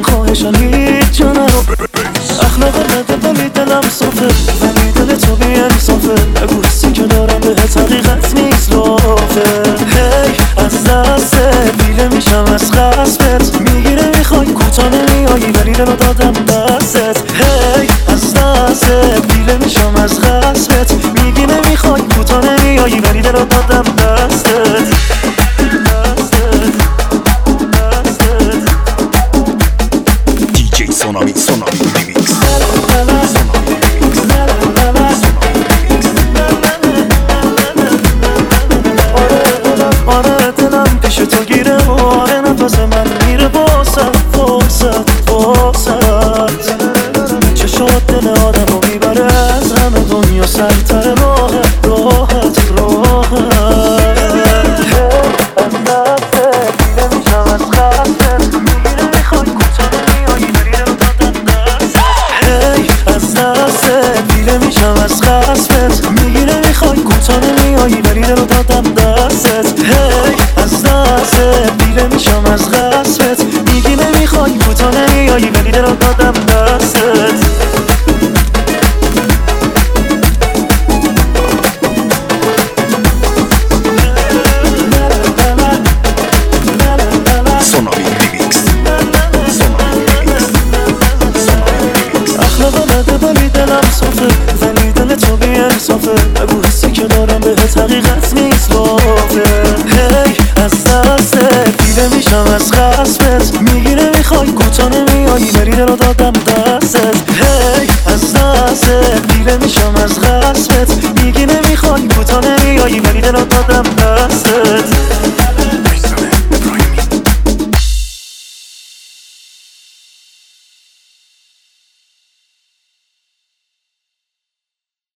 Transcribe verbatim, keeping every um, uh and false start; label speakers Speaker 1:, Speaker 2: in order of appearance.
Speaker 1: خواهشان هیچ جا نرو. اخلاق بده ولی دلم صافه، ولی دل تو بی انصافه. بگو حسی که دارم بهت حقیقت نیست لافه. هی از دست دیله میشم از خصمت، میگیره میخوای کوتاه نمیایی ولی دلو دادم دستت. هی از دست دیله میشم از خصمت، میگیره میخوای کوتاه نمیایی ولی دلو دادم دستت.
Speaker 2: دیجی سونامی سونامی ریمیکس.
Speaker 1: آره دلم پیش تو گیره و آره نفس من میره واسط واسط واسط. چشات دل آدم رو میبره از همه دنیا سرتر راحت راحت راحت. از دست دیله میشم از خستت، میگیره میخوای کوتاه نمیایی ولی دلو دادم دستت. هی از دست دیله میشم از خستت، میگیره میخوای کوتاه نمیایی ولی دلو دادم دستت. هی از دست دیله میشم از خستت، میگی نمیخوای کوتاه نمیایی ولی دلو دادم دستت.
Speaker 2: سونامی ریمیکس. سونامی ریمیکس. سونامی ریمیکس.
Speaker 1: اخلاق بده ولی دلم صافه، ولی دل تو بی انصافه. بگو حسی که دارم بهت حقیقت نیست لافه. هی از دست دیله میشم از خصمت، میگیره میخوای کوتاه نمیایی ولی دلو دادم دستت. هی از دست دیله میشم از خصمت، میگی نمیخوای کوتاه نمیایی ولی دلو دادم دستت.